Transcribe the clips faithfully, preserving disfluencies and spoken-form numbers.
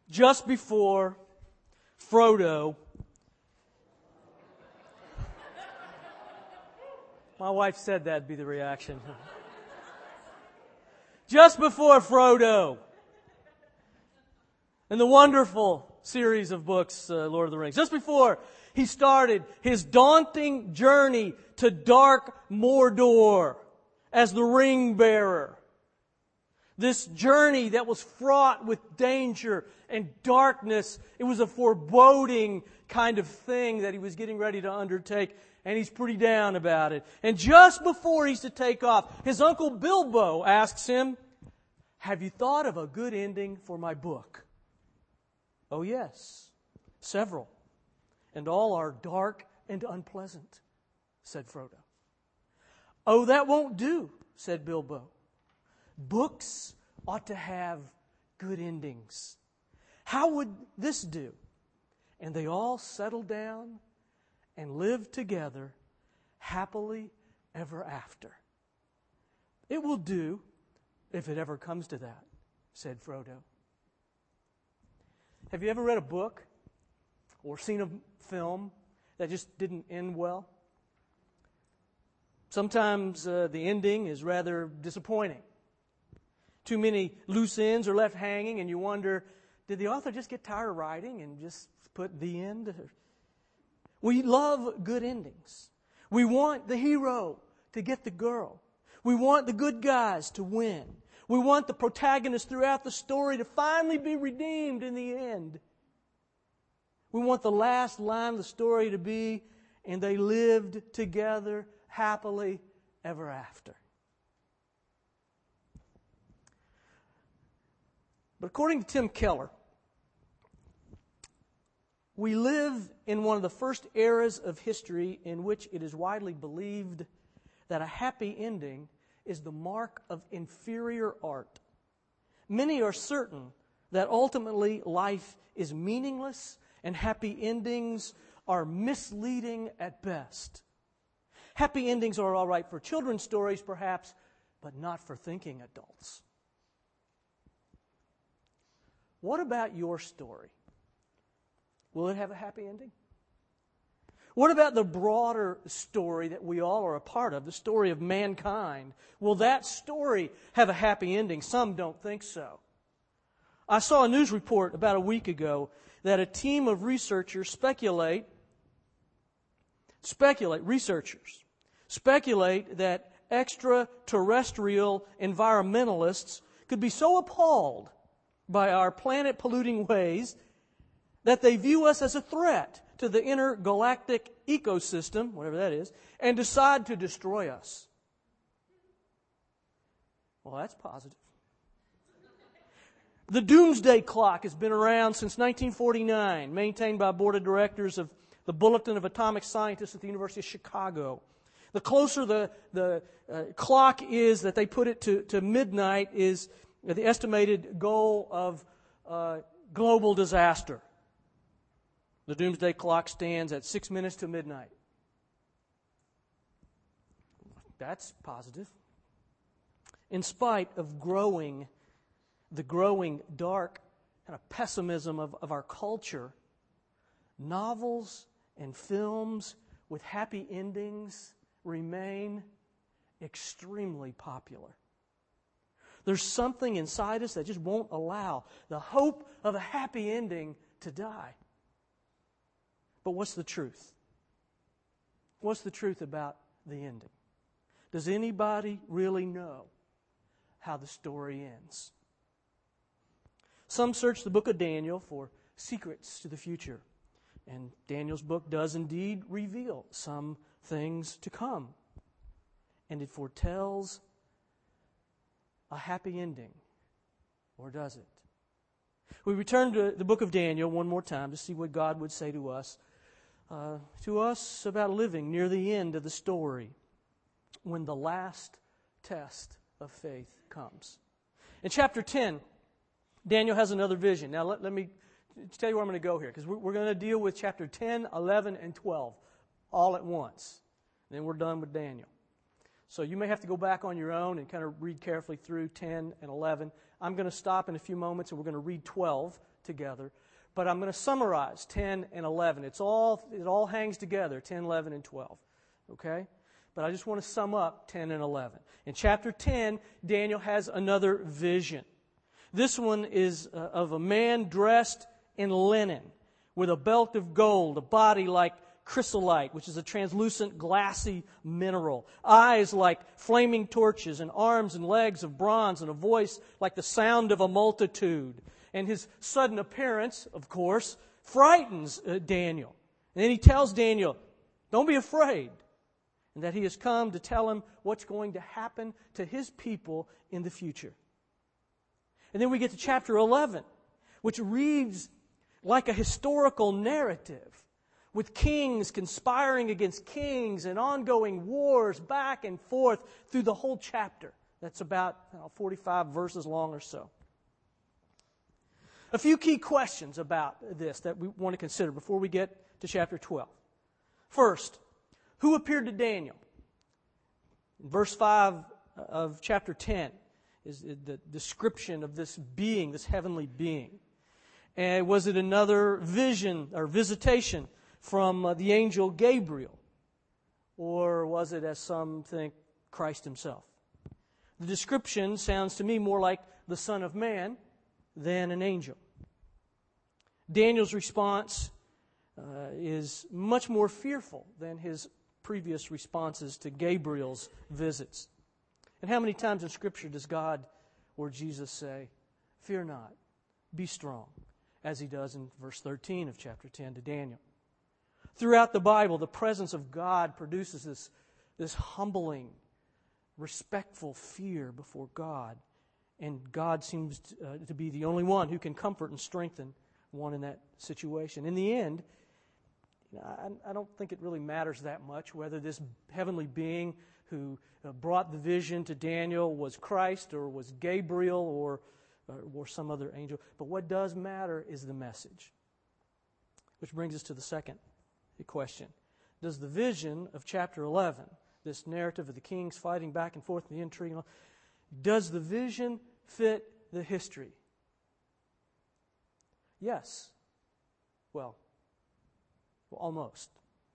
just before Frodo, my wife said that'd be the reaction. Just before Frodo, in the wonderful series of books, uh, Lord of the Rings, just before he started his daunting journey to dark Mordor as the ring bearer, this journey that was fraught with danger and darkness, it was a foreboding kind of thing that he was getting ready to undertake, and he's pretty down about it. And just before he's to take off, his uncle Bilbo asks him, "Have you thought of a good ending for my book?" "Oh yes, several, and all are dark and unpleasant," said Frodo. "Oh, that won't do," said Bilbo. "Books ought to have good endings. How would this do?" And they all settled down and lived together happily ever after. "It will do if it ever comes to that," said Frodo. Have you ever read a book or seen a film that just didn't end well? Sometimes uh, the ending is rather disappointing. Too many loose ends are left hanging, and you wonder, did the author just get tired of writing and just put the end? We love good endings. We want the hero to get the girl. We want the good guys to win. We want the protagonist throughout the story to finally be redeemed in the end. We want the last line of the story to be, "And they lived together happily ever after." But according to Tim Keller, we live in one of the first eras of history in which it is widely believed that a happy ending is the mark of inferior art. Many are certain that ultimately life is meaningless and happy endings are misleading at best. Happy endings are all right for children's stories, perhaps, but not for thinking adults. What about your story? Will it have a happy ending? What about the broader story that we all are a part of, the story of mankind? Will that story have a happy ending? Some don't think so. I saw a news report about a week ago that a team of researchers speculate, speculate, researchers, speculate that extraterrestrial environmentalists could be so appalled by our planet-polluting ways that they view us as a threat to the intergalactic ecosystem, whatever that is, and decide to destroy us. Well, that's positive. The Doomsday Clock has been around since nineteen forty-nine, maintained by a board of directors of the Bulletin of Atomic Scientists at the University of Chicago. The closer the, the uh, clock is that they put it to, to midnight is the estimated goal of uh, global disaster. The Doomsday Clock stands at six minutes to midnight. That's positive. In spite of growing, the growing dark kind of pessimism of, of our culture, novels and films with happy endings remain extremely popular. There's something inside us that just won't allow the hope of a happy ending to die. But what's the truth? What's the truth about the ending? Does anybody really know how the story ends? Some search the book of Daniel for secrets to the future. And Daniel's book does indeed reveal some things to come. And it foretells a happy ending. Or does it? We return to the book of Daniel one more time to see what God would say to us. Uh, to us about living near the end of the story when the last test of faith comes. In chapter ten, Daniel has another vision. Now let, let me tell you where I'm going to go here, because we're, we're going to deal with chapter ten, eleven, and twelve all at once. Then we're done with Daniel. So you may have to go back on your own and kind of read carefully through ten and eleven. I'm going to stop in a few moments and we're going to read twelve together. But I'm going to summarize ten and eleven. It's all, it all hangs together, ten, eleven, and twelve. Okay? But I just want to sum up ten and eleven. In chapter ten, Daniel has another vision. This one is uh, of a man dressed in linen with a belt of gold, a body like chrysolite, which is a translucent, glassy mineral, eyes like flaming torches, and arms and legs of bronze, and a voice like the sound of a multitude. And his sudden appearance, of course, frightens uh, Daniel. And then he tells Daniel, don't be afraid, and that he has come to tell him what's going to happen to his people in the future. And then we get to chapter eleven, which reads like a historical narrative, with kings conspiring against kings and ongoing wars back and forth through the whole chapter. That's about you know, forty-five verses long or so. A few key questions about this that we want to consider before we get to chapter twelve. First, who appeared to Daniel? In verse five of chapter ten is the description of this being, this heavenly being. And was it another vision or visitation from uh, the angel Gabriel? Or was it, as some think, Christ himself? The description sounds to me more like the Son of Man than an angel. Daniel's response uh, is much more fearful than his previous responses to Gabriel's visits. And how many times in Scripture does God or Jesus say, "Fear not, be strong," as he does in verse thirteen of chapter ten to Daniel? Throughout the Bible, the presence of God produces this, this humbling, respectful fear before God. And God seems to, uh, to be the only one who can comfort and strengthen one in that situation. In the end, you know, I, I don't think it really matters that much whether this heavenly being who uh, brought the vision to Daniel was Christ or was Gabriel or, or, or some other angel. But what does matter is the message. Which brings us to the second question. Does the vision of chapter eleven, this narrative of the kings fighting back and forth in the intrigue, does the vision fit the history? Yes. Well, well almost.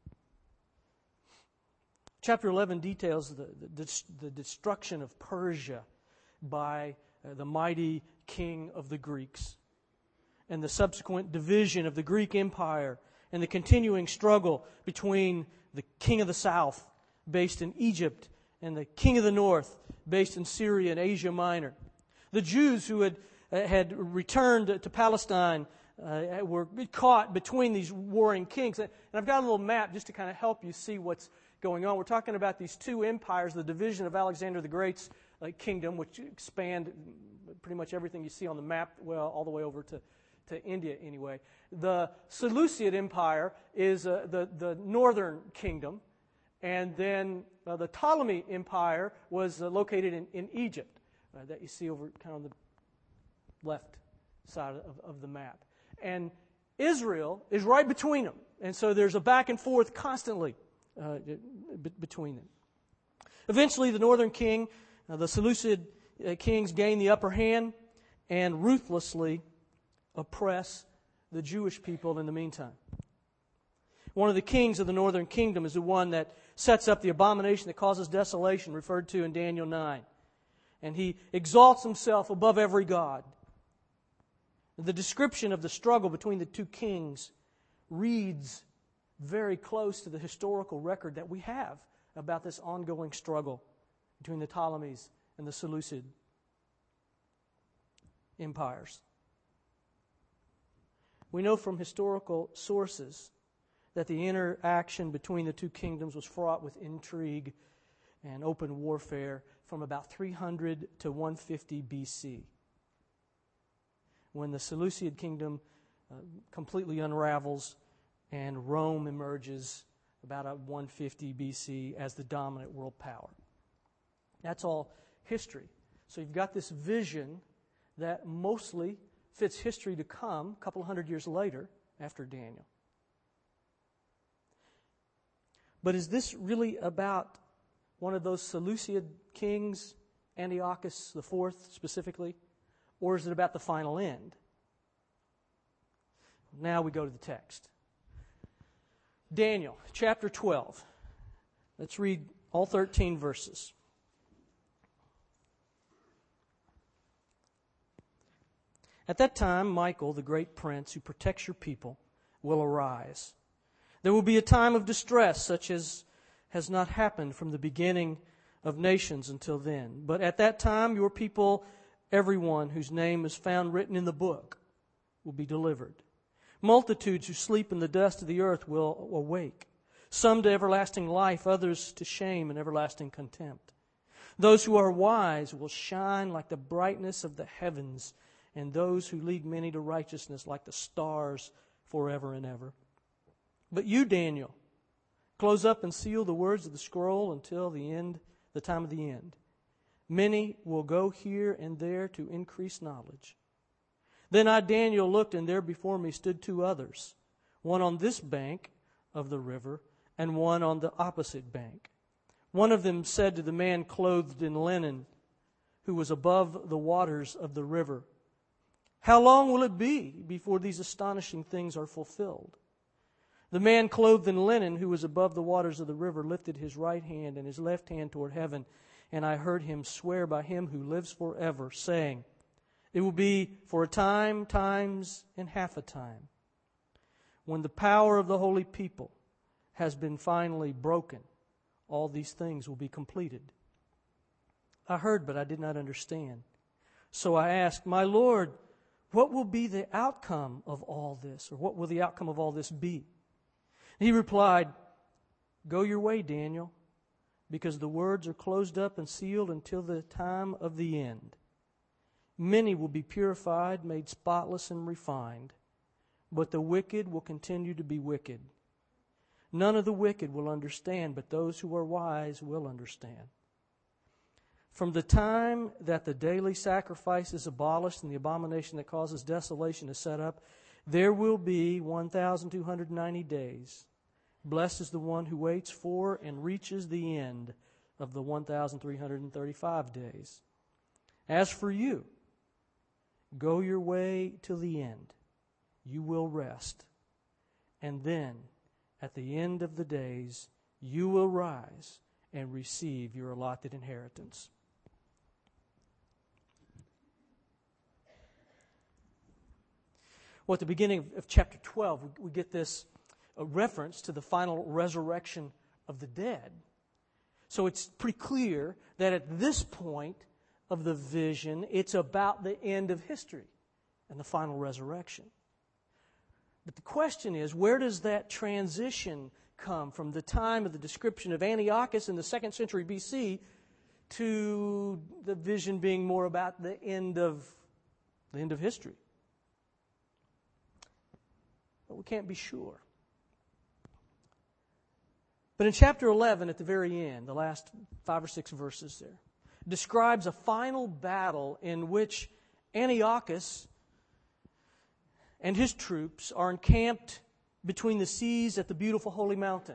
Chapter eleven details the, the, the destruction of Persia by uh, the mighty king of the Greeks, and the subsequent division of the Greek Empire, and the continuing struggle between the king of the south, based in Egypt, and the king of the north, based in Syria and Asia Minor. The Jews who had uh, had returned to Palestine uh, were caught between these warring kings. And I've got a little map just to kind of help you see what's going on. We're talking about these two empires, the division of Alexander the Great's uh, kingdom, which expand pretty much everything you see on the map, well, all the way over to to India anyway. The Seleucid Empire is uh, the, the northern kingdom, and then uh, the Ptolemy Empire was uh, located in, in Egypt, uh, that you see over kind of on the left side of, of the map. And Israel is right between them, and so there's a back and forth constantly uh, b- between them. Eventually, the northern king, uh, the Seleucid uh, kings, gain the upper hand and ruthlessly oppress the Jewish people in the meantime. One of the kings of the northern kingdom is the one that sets up the abomination that causes desolation, referred to in Daniel nine. And he exalts himself above every god. The description of the struggle between the two kings reads very close to the historical record that we have about this ongoing struggle between the Ptolemies and the Seleucid empires. We know from historical sources that the interaction between the two kingdoms was fraught with intrigue and open warfare from about three hundred to one fifty B C, when the Seleucid kingdom uh, completely unravels and Rome emerges about one fifty B C as the dominant world power. That's all history. So you've got this vision that mostly fits history to come a couple hundred years later after Daniel. But is this really about one of those Seleucid kings, Antiochus the Fourth specifically, or is it about the final end? Now we go to the text. Daniel, chapter twelve. Let's read all thirteen verses. At that time, Michael, the great prince who protects your people, will arise. There will be a time of distress such as has not happened from the beginning of nations until then. But at that time, your people, everyone whose name is found written in the book, will be delivered. Multitudes who sleep in the dust of the earth will awake, some to everlasting life, others to shame and everlasting contempt. Those who are wise will shine like the brightness of the heavens, and those who lead many to righteousness like the stars forever and ever. But you, Daniel, close up and seal the words of the scroll until the end, the time of the end. Many will go here and there to increase knowledge. Then I, Daniel, looked, and there before me stood two others, one on this bank of the river and one on the opposite bank. One of them said to the man clothed in linen, who was above the waters of the river, "How long will it be before these astonishing things are fulfilled?" The man clothed in linen, who was above the waters of the river, lifted his right hand and his left hand toward heaven, and I heard him swear by him who lives forever, saying, "It will be for a time, times, and half a time, when the power of the holy people has been finally broken, all these things will be completed." I heard, but I did not understand. So I asked, "My Lord, what will be the outcome of all this?" Or what will the outcome of all this be? He replied, "Go your way, Daniel, because the words are closed up and sealed until the time of the end. Many will be purified, made spotless and refined, but the wicked will continue to be wicked. None of the wicked will understand, but those who are wise will understand. From the time that the daily sacrifice is abolished and the abomination that causes desolation is set up, there will be one thousand two hundred ninety days. Blessed is the one who waits for and reaches the end of the one thousand three hundred thirty-five days. As for you, go your way till the end. You will rest. And then, at the end of the days, you will rise and receive your allotted inheritance." Well, at the beginning of chapter twelve, we, we get this a reference to the final resurrection of the dead. So it's pretty clear that at this point of the vision, it's about the end of history and the final resurrection. But the question is, where does that transition come from the time of the description of Antiochus in the second century B C to the vision being more about the end of the end of history? But we can't be sure. But in chapter eleven, at the very end, the last five or six verses there, describes a final battle in which Antiochus and his troops are encamped between the seas at the beautiful holy mountain.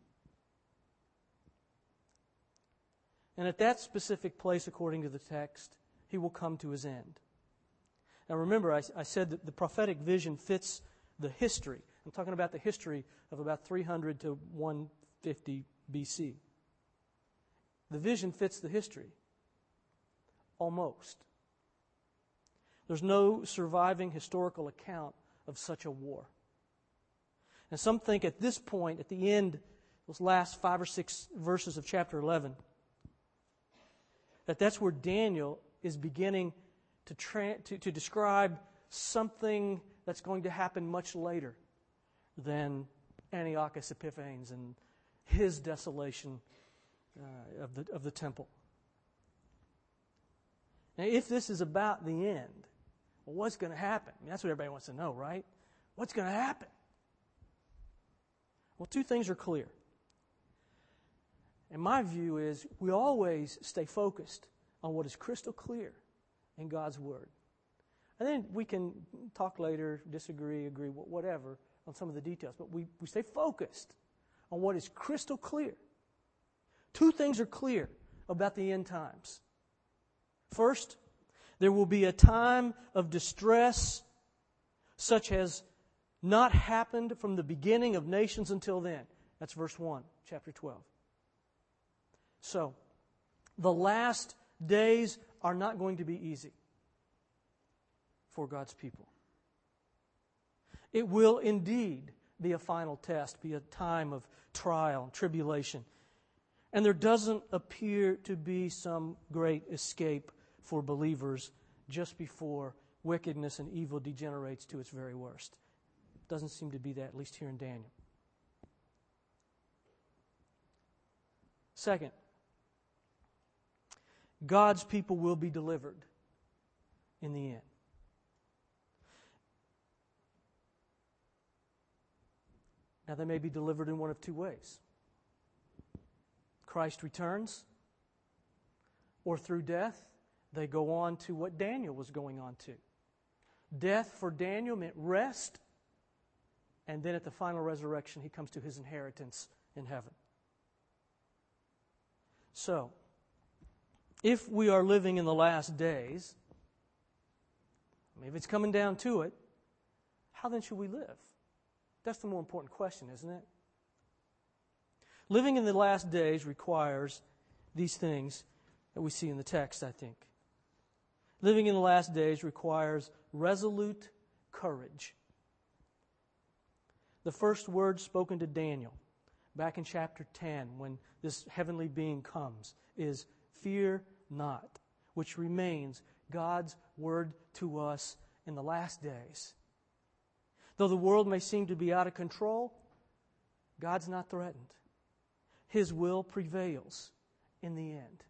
And at that specific place, according to the text, he will come to his end. Now remember, I, I said that the prophetic vision fits the history. I'm talking about the history of about three hundred to one fifty B C. The vision fits the history. Almost. There's no surviving historical account of such a war. And some think at this point, at the end, those last five or six verses of chapter eleven, that that's where Daniel is beginning to, tra- to, to describe something that's going to happen much later than Antiochus Epiphanes and his desolation uh, of the of the temple. Now, if this is about the end, well, what's going to happen? I mean, that's what everybody wants to know, right? What's going to happen? Well, two things are clear. And my view is we always stay focused on what is crystal clear in God's Word. And then we can talk later, disagree, agree, whatever, on some of the details. But we, we stay focused on what is crystal clear. Two things are clear about the end times. First, there will be a time of distress such as not happened from the beginning of nations until then. That's verse one, chapter twelve. So, the last days are not going to be easy for God's people. It will indeed be a final test, be a time of trial and tribulation. And there doesn't appear to be some great escape for believers just before wickedness and evil degenerates to its very worst. Doesn't seem to be that, at least here in Daniel. Second, God's people will be delivered in the end. Now, they may be delivered in one of two ways. Christ returns, or through death, they go on to what Daniel was going on to. Death for Daniel meant rest, and then at the final resurrection, he comes to his inheritance in heaven. So, if we are living in the last days, I mean, if it's coming down to it, how then should we live? That's the more important question, isn't it? Living in the last days requires these things that we see in the text, I think. Living in the last days requires resolute courage. The first word spoken to Daniel back in chapter ten, when this heavenly being comes, is fear not, which remains God's word to us in the last days. Though the world may seem to be out of control, God's not threatened. His will prevails in the end.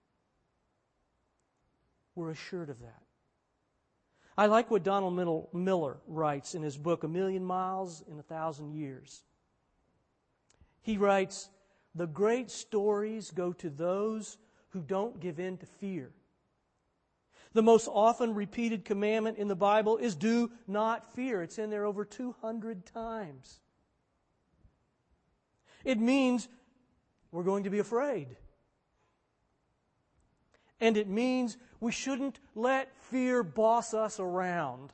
We're assured of that. I like what Donald Miller writes in his book, A Million Miles in a Thousand Years. He writes, "The great stories go to those who don't give in to fear. The most often repeated commandment in the Bible is do not fear. It's in there over two hundred times. It means we're going to be afraid. And it means we shouldn't let fear boss us around.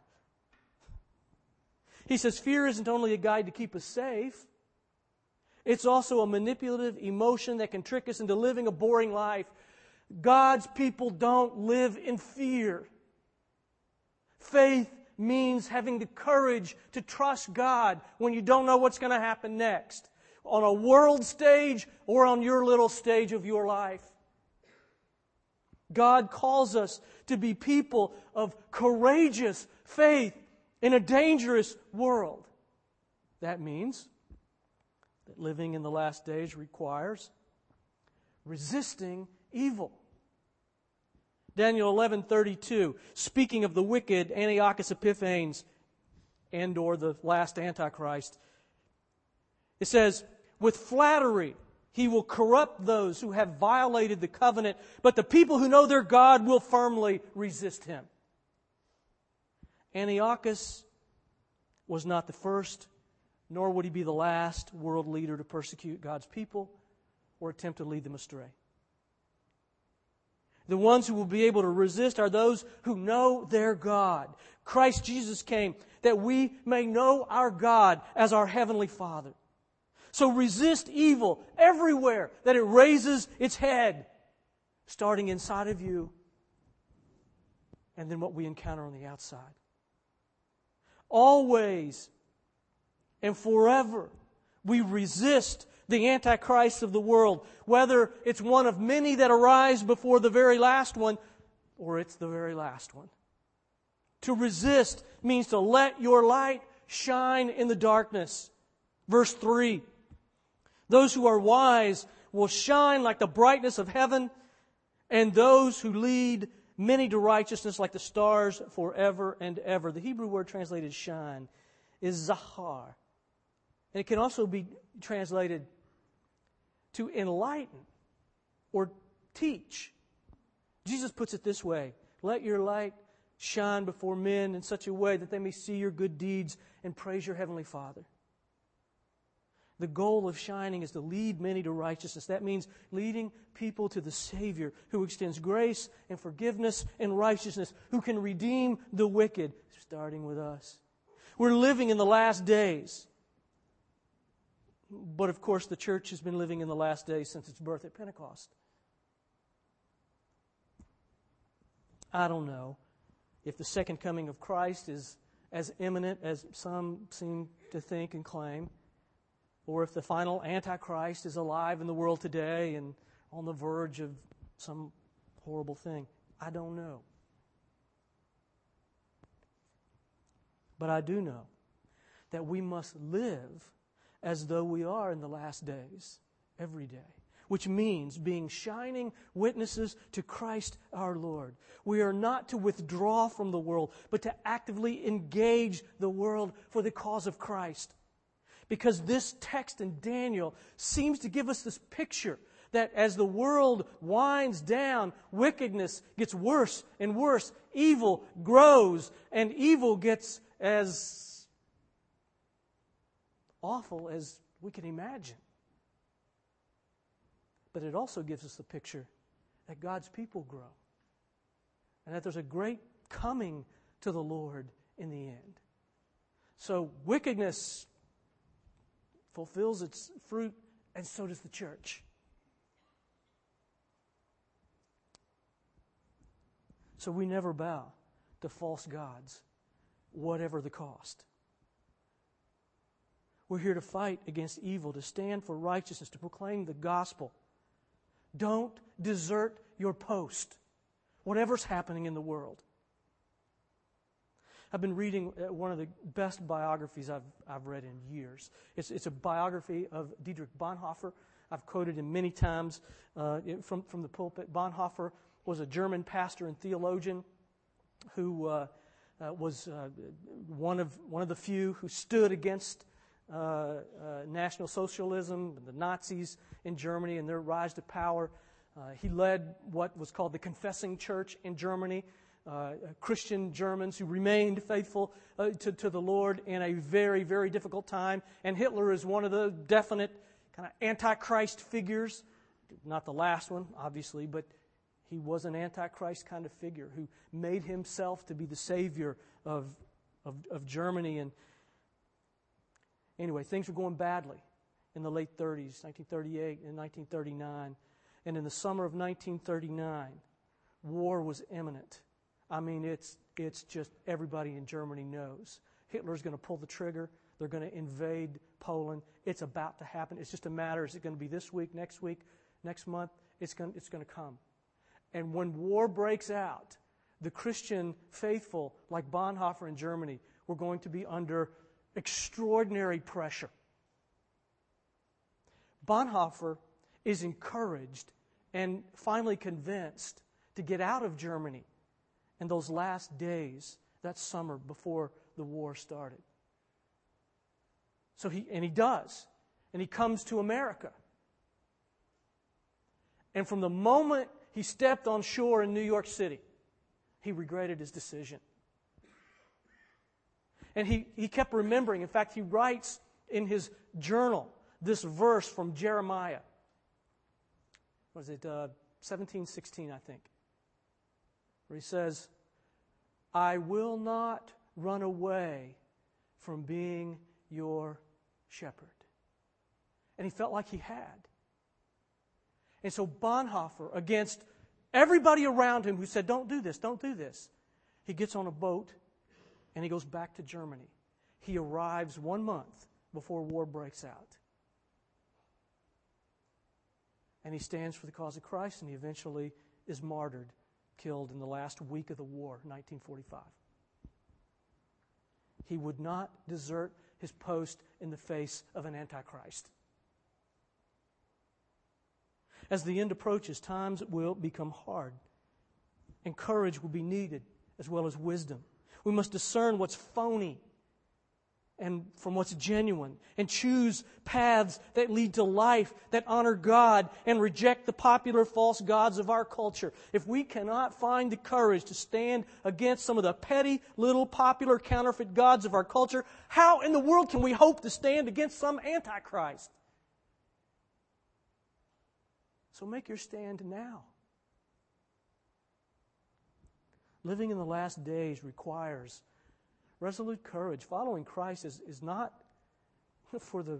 He says fear isn't only a guide to keep us safe, it's also a manipulative emotion that can trick us into living a boring life. God's people don't live in fear. Faith means having the courage to trust God when you don't know what's going to happen next, on a world stage or on your little stage of your life. God calls us to be people of courageous faith in a dangerous world. That means that living in the last days requires resisting evil. Daniel eleven thirty-two, speaking of the wicked Antiochus Epiphanes and or the last Antichrist, it says, with flattery he will corrupt those who have violated the covenant, but the people who know their God will firmly resist him. Antiochus was not the first, nor would he be the last world leader to persecute God's people or attempt to lead them astray. The ones who will be able to resist are those who know their God. Christ Jesus came that we may know our God as our Heavenly Father. So resist evil everywhere that it raises its head, starting inside of you and then what we encounter on the outside. Always and forever we resist the Antichrist of the world, whether it's one of many that arise before the very last one, or it's the very last one. To resist means to let your light shine in the darkness. Verse three, those who are wise will shine like the brightness of heaven, and those who lead many to righteousness like the stars forever and ever. The Hebrew word translated shine is zahar. And it can also be translated to enlighten or teach. Jesus puts it this way, let your light shine before men in such a way that they may see your good deeds and praise your Heavenly Father. The goal of shining is to lead many to righteousness. That means leading people to the Savior who extends grace and forgiveness and righteousness, who can redeem the wicked, starting with us. We're living in the last days. But of course, the church has been living in the last days since its birth at Pentecost. I don't know if the second coming of Christ is as imminent as some seem to think and claim, or if the final Antichrist is alive in the world today and on the verge of some horrible thing. I don't know. But I do know that we must live as though we are in the last days every day, which means being shining witnesses to Christ our Lord. We are not to withdraw from the world, but to actively engage the world for the cause of Christ. Because this text in Daniel seems to give us this picture that as the world winds down, wickedness gets worse and worse. Evil grows, and evil gets as awful as we can imagine. But it also gives us the picture that God's people grow, and that there's a great coming to the Lord in the end. So wickedness fulfills its fruit, and so does the church. So we never bow to false gods, whatever the cost. We're here to fight against evil, to stand for righteousness, to proclaim the gospel. Don't desert your post, whatever's happening in the world. I've been reading one of the best biographies I've, I've read in years. It's, it's a biography of Dietrich Bonhoeffer. I've quoted him many times uh, from, from the pulpit. Bonhoeffer was a German pastor and theologian who uh, uh, was uh, one of one of the few who stood against uh, uh, National Socialism, the Nazis in Germany, and their rise to power. Uh, he led what was called the Confessing Church in Germany, uh, Christian Germans who remained faithful uh, to, to the Lord in a very, very difficult time. And Hitler is one of the definite kind of antichrist figures. Not the last one, obviously, but he was an antichrist kind of figure who made himself to be the savior of, of, of Germany. And anyway, things were going badly in the late thirties, nineteen thirty-eight and nineteen thirty-nine. And in the summer of nineteen thirty-nine, war was imminent. I mean, it's it's just everybody in Germany knows. Hitler's going to pull the trigger. They're going to invade Poland. It's about to happen. It's just a matter, is it going to be this week, next week, next month? It's going, it's going to come. And when war breaks out, the Christian faithful, like Bonhoeffer in Germany, were going to be under extraordinary pressure. Bonhoeffer is encouraged and finally convinced to get out of Germany in those last days, that summer before the war started. So he, and he does. And he comes to America. And from the moment he stepped on shore in New York City, he regretted his decision. And he, he kept remembering. In fact, he writes in his journal this verse from Jeremiah. Was it uh, seventeen sixteen, I think? Where he says, I will not run away from being your shepherd. And he felt like he had. And so Bonhoeffer, against everybody around him who said, don't do this, don't do this, he gets on a boat and he goes back to Germany. He arrives one month before war breaks out. And he stands for the cause of Christ, and he eventually is martyred, killed in the last week of the war, nineteen forty-five. He would not desert his post in the face of an antichrist. As the end approaches, times will become hard, and courage will be needed as well as wisdom. We must discern what's phony and from what's genuine, and choose paths that lead to life, that honor God, and reject the popular false gods of our culture. If we cannot find the courage to stand against some of the petty, little popular counterfeit gods of our culture, how in the world can we hope to stand against some antichrist? So make your stand now. Living in the last days requires Resolute courage. Following Christ is, is not for the,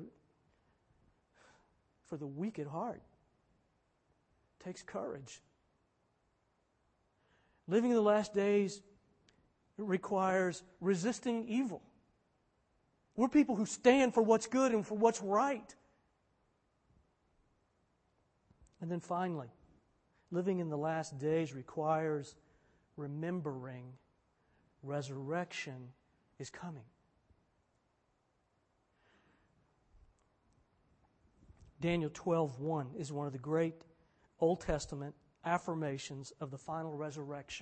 for the weak at heart. It takes courage. Living in the last days requires resisting evil. We're people who stand for what's good and for what's right. And then finally, living in the last days requires remembering resurrection is coming. Daniel twelve one is one of the great Old Testament affirmations of the final resurrection.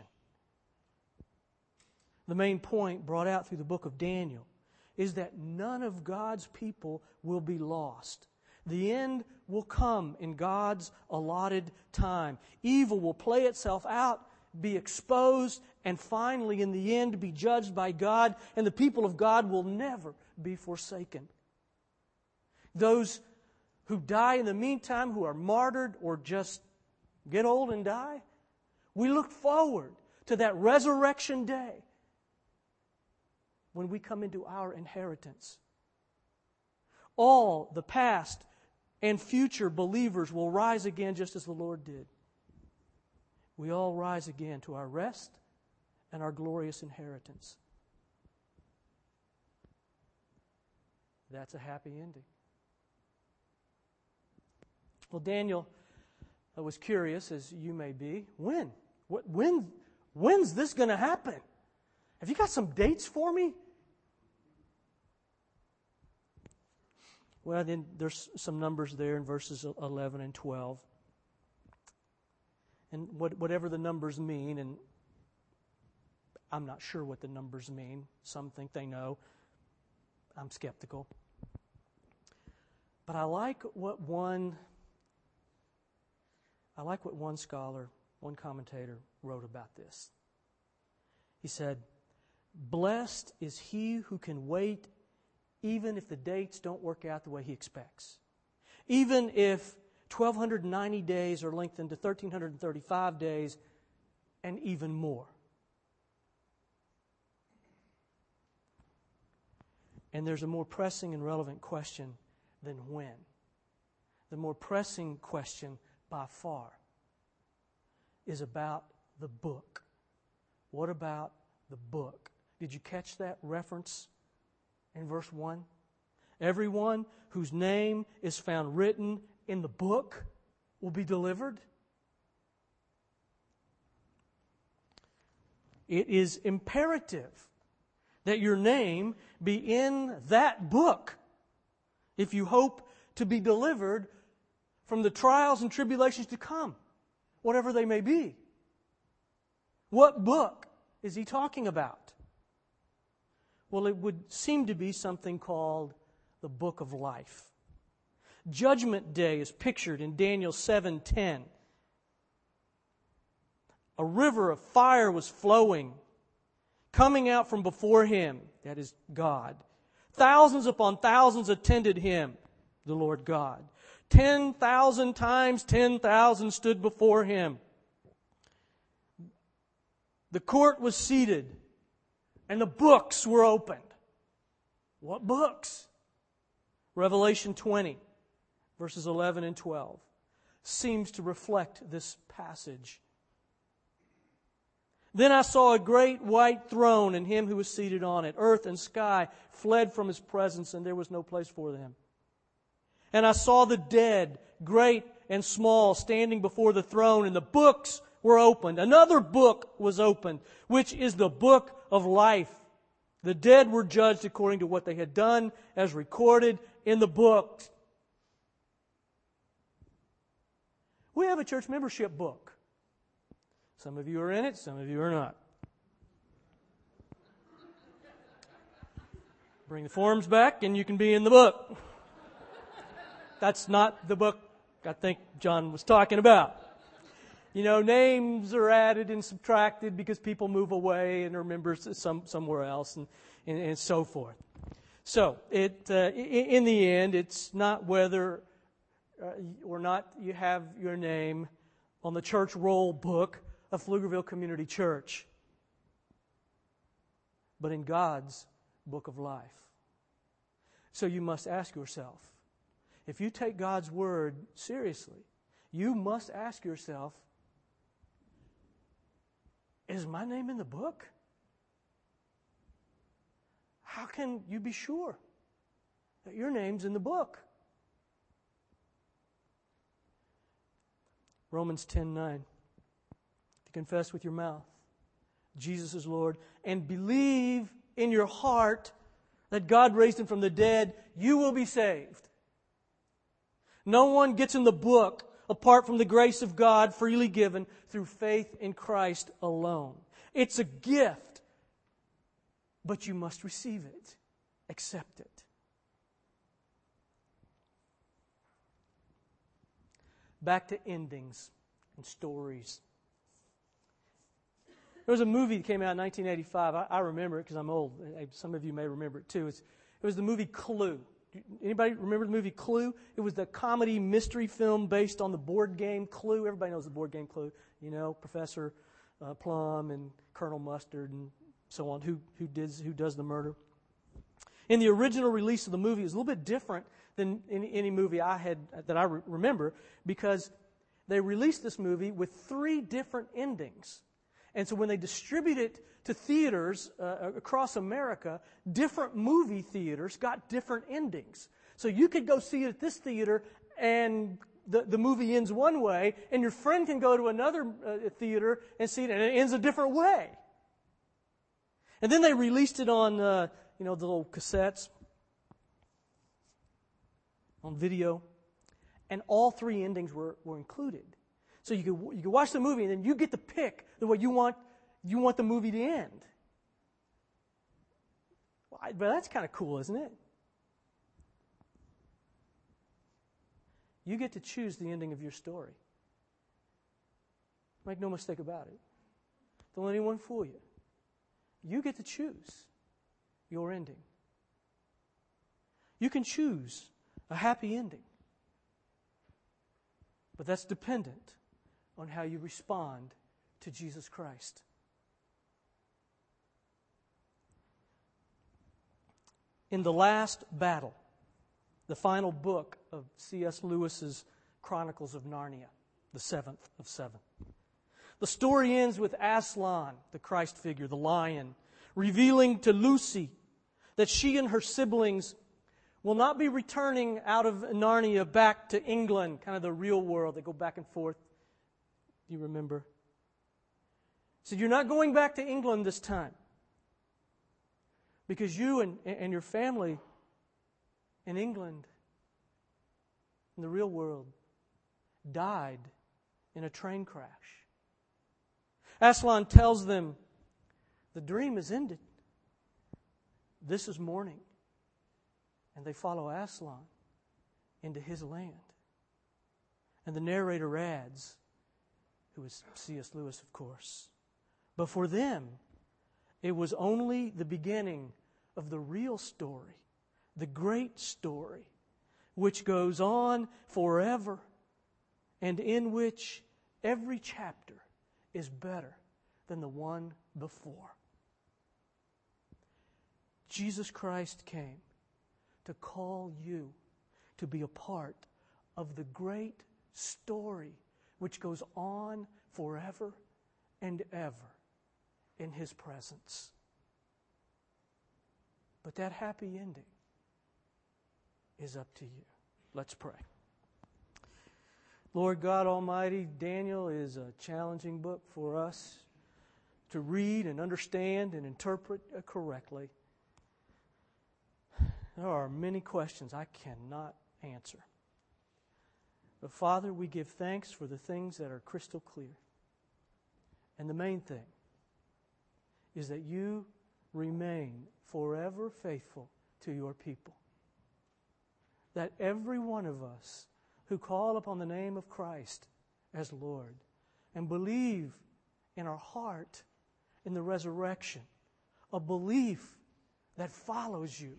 The main point brought out through the book of Daniel is that none of God's people will be lost. The end will come in God's allotted time. Evil will play itself out, be exposed, and finally, in the end, be judged by God, and the people of God will never be forsaken. Those who die in the meantime, who are martyred or just get old and die, we look forward to that resurrection day when we come into our inheritance. All the past and future believers will rise again just as the Lord did. We all rise again to our rest and our glorious inheritance. That's a happy ending. Well, Daniel was curious, as you may be. When? What, when? When's this going to happen? Have you got some dates for me? Well, then there's some numbers there in verses eleven and twelve. And what, whatever the numbers mean, and I'm not sure what the numbers mean. Some think they know. I'm skeptical. But I like what one I like what one scholar, one commentator wrote about this. He said, "Blessed is he who can wait even if the dates don't work out the way he expects. Even if twelve ninety days are lengthened to one thousand three hundred thirty-five days and even more." And there's a more pressing and relevant question than when. The more pressing question by far is about the book. What about the book? Did you catch that reference in verse one? Everyone whose name is found written in the book will be delivered. It is imperative that your name be in that book if you hope to be delivered from the trials and tribulations to come, whatever they may be. What book is he talking about? Well, it would seem to be something called the Book of Life. Judgment Day is pictured in Daniel seven ten. A river of fire was flowing, coming out from before him, that is God. Thousands upon thousands attended him, the Lord God. Ten thousand times ten thousand stood before him. The court was seated, and the books were opened. What books? Revelation twenty, verses eleven and twelve, seems to reflect this passage. Then I saw a great white throne and him who was seated on it. Earth and sky fled from his presence, and there was no place for them. And I saw the dead, great and small, standing before the throne, and the books were opened. Another book was opened, which is the book of life. The dead were judged according to what they had done, as recorded in the book. We have a church membership book. Some of you are in it, some of you are not. Bring the forms back and you can be in the book. That's not the book I think John was talking about. You know, names are added and subtracted because people move away and are members some, somewhere else and, and, and so forth. So, it uh, in the end, it's not whether uh, or not you have your name on the church roll book of Pflugerville Community Church. but in God's book of life. So you must ask yourself, if you take God's word seriously, you must ask yourself, is my name in the book? How can you be sure that your name's in the book? Romans ten nine. If you confess with your mouth Jesus is Lord and believe in your heart that God raised Him from the dead, you will be saved. No one gets in the book apart from the grace of God freely given through faith in Christ alone. It's a gift, but you must receive it, accept it. Back to endings and stories. There was a movie that came out in nineteen eighty-five. I, I remember it because I'm old. Some of you may remember it too. It's, it was the movie Clue. Anybody remember the movie Clue? It was the comedy mystery film based on the board game Clue. Everybody knows the board game Clue. You know, Professor uh, Plum and Colonel Mustard and so on, who who does who does the murder. In the original release of the movie, it was a little bit different than any, any movie I had that I re- remember, because they released this movie with three different endings. And so when they distribute it to theaters uh, across America, different movie theaters got different endings. So you could go see it at this theater and the, the movie ends one way, and your friend can go to another uh, theater and see it and it ends a different way. And then they released it on, uh, you know, the little cassettes, on video, and all three endings were, were included. So you could you could watch the movie, and then you get to pick the way you want you want the movie to end. Well, I, but that's kind of cool, isn't it? You get to choose the ending of your story. Make no mistake about it. Don't let anyone fool you. You get to choose your ending. You can choose a happy ending, but that's dependent on how you respond to Jesus Christ. In The Last Battle, the final book of C S Lewis's Chronicles of Narnia, the seventh of seven, the story ends with Aslan, the Christ figure, the lion, revealing to Lucy that she and her siblings will not be returning out of Narnia back to England, kind of the real world. They go back and forth. Do you remember? He said, you're not going back to England this time, because you and, and your family in England, in the real world, died in a train crash. Aslan tells them, the dream is ended. This is morning. And they follow Aslan into his land. And the narrator adds, who is C S Lewis, of course, but for them, it was only the beginning of the real story, the great story, which goes on forever, and in which every chapter is better than the one before. Jesus Christ came to call you to be a part of the great story which goes on forever and ever in His presence. But that happy ending is up to you. Let's pray. Lord God Almighty, Daniel is a challenging book for us to read and understand and interpret correctly. There are many questions I cannot answer. But Father, we give thanks for the things that are crystal clear. And the main thing is that you remain forever faithful to your people. That every one of us who call upon the name of Christ as Lord and believe in our heart in the resurrection, a belief that follows you,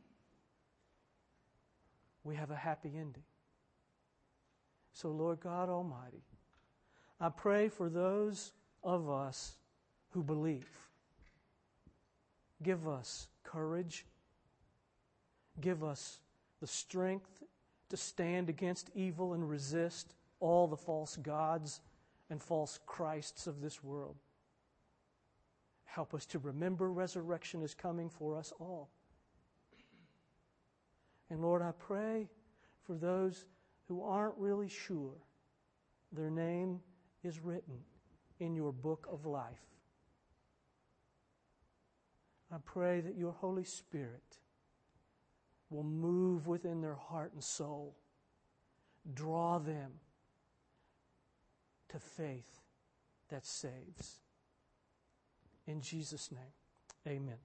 we have a happy ending. So, Lord God Almighty, I pray for those of us who believe Give us courage. Give us the strength to stand against evil and resist all the false gods and false Christs of this world. Help us to remember resurrection is coming for us all. And Lord, I pray for those who aren't really sure their name is written in your book of life. I pray that your Holy Spirit will move within their heart and soul, draw them to faith that saves. In Jesus' name, amen.